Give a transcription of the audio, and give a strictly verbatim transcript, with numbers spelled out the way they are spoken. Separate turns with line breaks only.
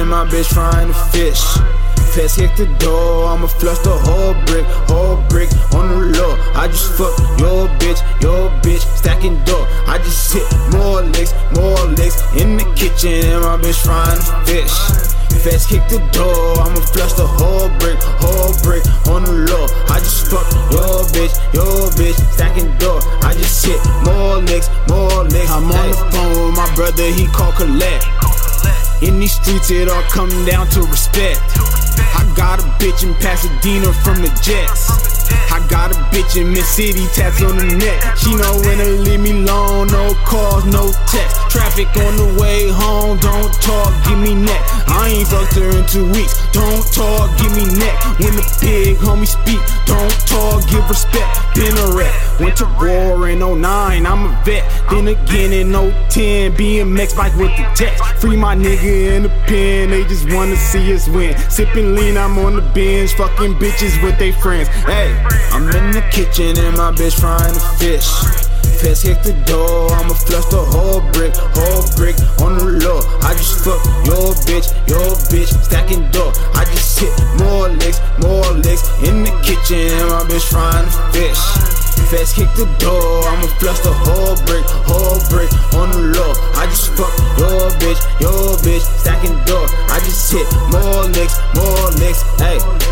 and my bitch frying the fish. Fast hit the door, I'ma flush the whole brick, whole brick on the low. I just fuck your bitch, your bitch, stacking dough. I just hit more licks, more licks in the kitchen, and my bitch frying the fish. Fast kick the door, I'ma flush the whole brick, whole brick on the low. I just fuck your bitch, your bitch, stacking dough. I just hit more licks, more licks. I'm on the phone with my brother, he called collect. In these streets, it all come down to respect. I got a bitch in Pasadena from the Jets. I got a bitch in Mid City, tats on the neck. She know when to leave me alone, no calls, no text. Traffic on the way home, don't talk, give me neck. I ain't fucked her in two weeks, don't talk, give me neck. When the big homie speak, don't talk, give respect. Been a wreck, went to war in oh nine, I'm a vet. Then again in oh ten, B M X bike with the text. Free my nigga in the pen, they just wanna see us win. Sippin' lean, I'm on the bench, fucking bitches with they friends. Hey, I'm in the kitchen and my bitch frying the fish. Fast kick the door, I'ma flush the whole brick, whole brick on the low. I just fuck your bitch, your bitch, stacking dough. I just hit more licks, more licks in the kitchen, and my bitch frying the fish. Fast kick the door, I'ma flush the whole brick, whole brick on the low. I just fuck your bitch, your bitch, stacking dough. I just hit more licks, more licks, ayy.